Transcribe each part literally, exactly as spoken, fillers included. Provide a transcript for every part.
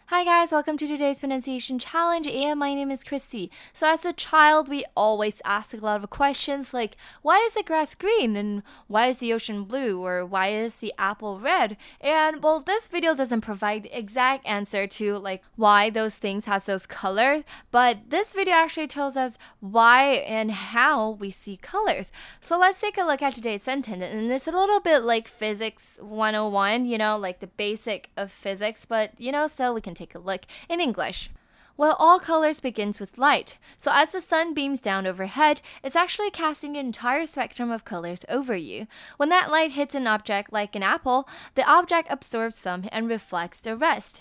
Hi guys, welcome to today's pronunciation challenge, and my name is Christy. So as a child, we always ask a lot of questions like, why is the grass green? And why is the ocean blue? Or why is the apple red? And well, this video doesn't provide the exact answer to like why those things has those colors, but this video actually tells us why and how we see colors. So let's take a look at today's sentence, and it's a little bit like physics one oh one, you know, like the basic of physics, but you know, still we can take a look in English. Well, all colors begins with light. So as the sun beams down overhead, it's actually casting an entire spectrum of colors over you. When that light hits an object like an apple, the object absorbs some and reflects the rest.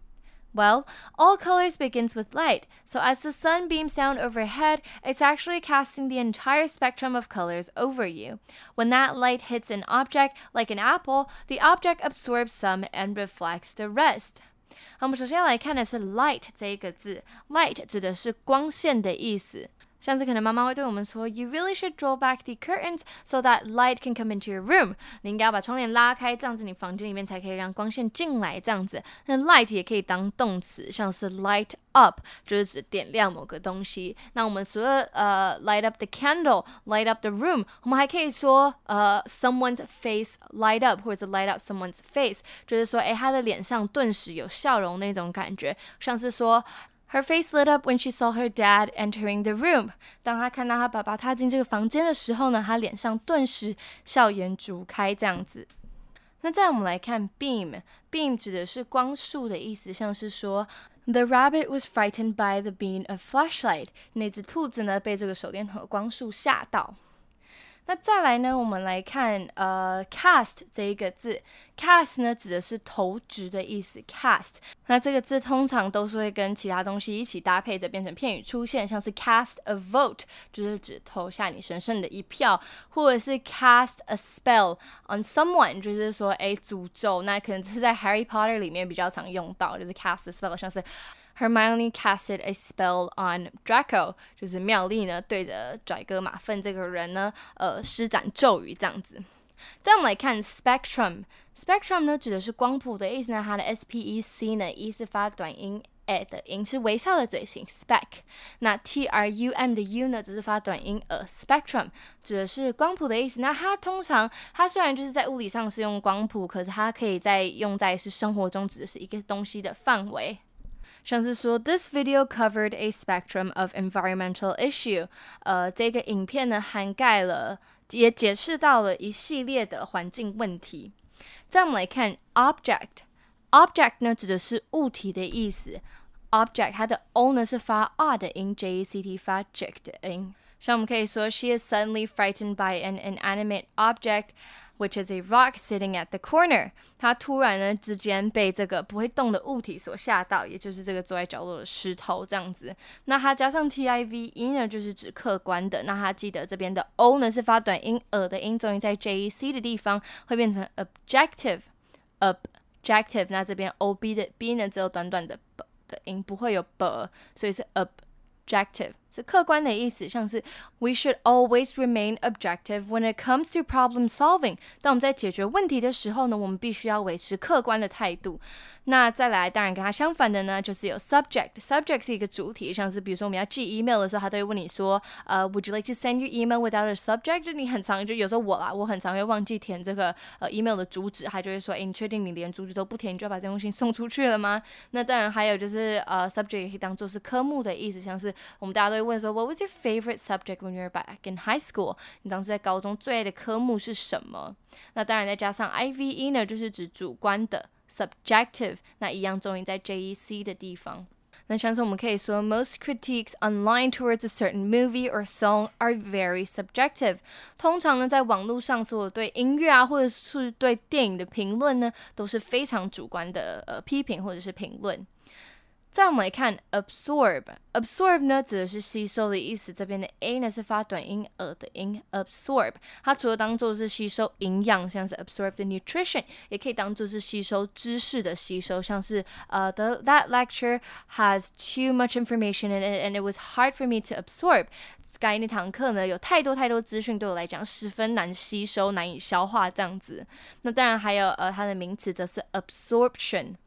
Well, all colors begins with light. So as the sun beams down overhead, it's actually casting the entire spectrum of colors over you. When that light hits an object like an apple, the object absorbs some and reflects the rest. 好，我们首先要来看的是 light 这一个字 ，light 指的是光线的意思。像是可能妈妈会对我们说 You really should draw back the curtains so that light can come into your room. 你应该要把窗帘拉开，这样子你房间里面才可以让光线进来，这样子。那 light 也可以当动词，像是 light up 就是指点亮某个东西。那我们除了呃 light up the candle, light up the room, 我们还可以说呃 someone's face light up 或者是 light up someone's face， 就是说诶他的脸上顿时有笑容那种感觉，像是说Her face lit up when she saw her dad entering the room. 当她看到她爸爸踏进这个房间的时候呢，她脸上顿时笑颜逐开这样子。那再来我们来看 beam. Beam 指的是光束的意思，像是说 The rabbit was frightened by the beam of flashlight. 那只兔子呢被这个手电筒光束吓到。那再来呢，我们来看呃 cast 这一个字 ，cast 呢指的是投掷的意思 ，cast。那这个字通常都是会跟其他东西一起搭配着变成片语出现，像是 cast a vote 就是指投下你神圣的一票，或者是 cast a spell on someone 就是说诶诅咒，那可能是在 Harry Potter 里面比较常用到，就是 cast a spell， 像是Hermione casted a spell on Draco， 就是妙丽呢对着拽哥马粪这个人呢，呃，施展咒语这样子。再我们来看 spectrum，spectrum 呢指的是光谱的意思呢，它的 S P E C 呢，E 是发短音 ，E 的音是微笑的嘴型 spec， 那 T R U M 的 U 呢只是发短音 a，spectrum 指的是光谱的意思。那它通常它虽然就是在物理上是用光谱，可是它可以在用在是生活中指的是一个东西的范围。像是说 This video covered a spectrum of environmental issue， 呃，这个影片呢涵盖了也解释到了一系列的环境问题。再我们来看 object， object 呢指的是物体的意思。object 它的 O 呢是发 R 的音 J E C T 发 J 的音。像我们可以说 She is suddenly frightened by an inanimate object，which is a rock sitting at the corner. 她突然呢之间被这个不会动的物体所吓到，也就是这个坐在角落的石头这样子。那它加上 T I V E 呢，就是指客观的。那它记得这边的 O 呢是发短音，呃的音重音在 J E C 的地方会变成 objective objective。那这边 O B 的 B 呢只有短短的 B 的音，不会有 B， 所以是 objective。是客观的意思，像是 We should always remain objective when it comes to problem solving。当我们在解决问题的时候呢，我们必须要维持客观的态度。那再来，当然跟它相反的呢，就是有 subject。subject 是一个主体，像是比如说我们要寄 email 的时候，他都会问你说，呃、uh, ，Would you like to send your email without a subject？ 就你很常就有时候我啦，我很常会忘记填这个呃 email 的主旨，他就会说，哎，你确定你连主旨都不填，你就要把这封信送出去了吗？那当然还有就是呃 subject 也可以当做是科目的意思，像是我们大家都会问说 What was your favorite subject when you were back in high school？ 你当时在高中最爱的科目是什么？那当然再加上 I V E 呢，就是指主观的 subjective， 那一样重音在 J E C 的地方。那像是我们可以说 Most critiques online towards a certain movie or song are very subjective。 通常呢在网络上所有对音乐啊或者是对电影的评论呢都是非常主观的呃批评或者是评论。再我们来看 absorb， absorb 呢指的是吸收的意思，这边的 A 呢是发短音呃的音 absorb， 它除了当做是吸收营养，像是 absorb the nutrition， 也可以当做是吸收知识的吸收，像是呃、uh, the, that lecture has too much information in it and it was hard for me to absorb。刚才那堂课呢有太多太多资讯，对我来讲十分难吸收难以消化这样子。那当然还有呃它的名词则是 absorption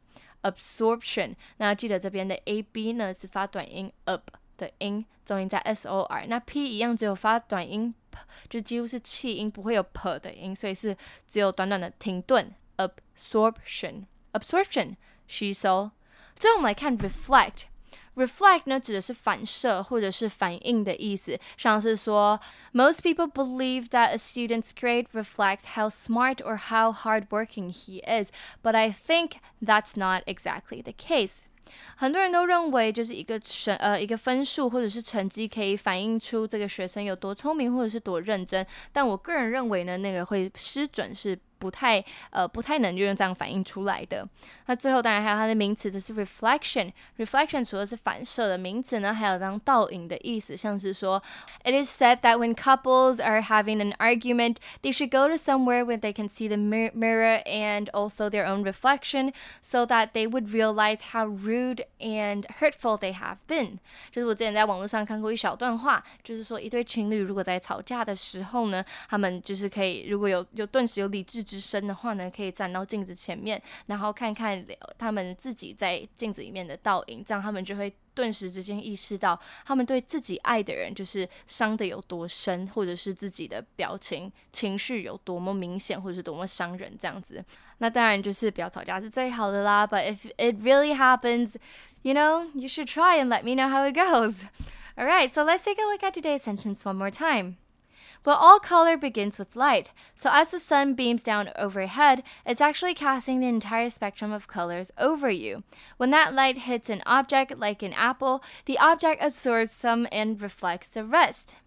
absorption。那记得这边的 A B 呢是发短音 up 的音，重音在 S O R。那 P 一样只有发短音 P， 就几乎是气音，不会有 P 的音，所以是只有短短的停顿 absorption absorption 吸收。最后我们来看 reflect。reflect 呢指的是反射或者是反应的意思，像是说 Most people believe that a student's grade reflects how smart or how hardworking he is, but I think that's not exactly the case. 很多人都认为就是一个成呃一个分数或者是成绩可以反映出这个学生有多聪明或者是多认真，但我个人认为呢，那个会失准是不太呃不太能用这样反映出来的。那最后当然还有它的名词，这是 reflection。reflection 除了是反射的名词呢，还有当倒影的意思，像是说 It is said that when couples are having an argument, they should go to somewhere where they can see the mirror and also their own reflection, so that they would realize how rude and hurtful they have been. 就是我之前在网络上看过一小段话，就是说一对情侣如果在吵架的时候呢，他们就是可以如果有有顿时有理智之身的话呢，可以站到镜子前面，然后看看他们自己在镜子里面的倒影，这样他们就会顿时之间意识到他们对自己爱的人就是伤得有多深，或者是自己的表情情绪有多么明显，或者是多么伤人这样子。那当然就是不要吵架是最好的啦， but if it really happens, you know, you should try and let me know how it goes. Alright, so let's take a look at today's sentence one more time.Well, all color begins with light, so as the sun beams down overhead, it's actually casting the entire spectrum of colors over you. When that light hits an object like an apple, the object absorbs some and reflects the rest.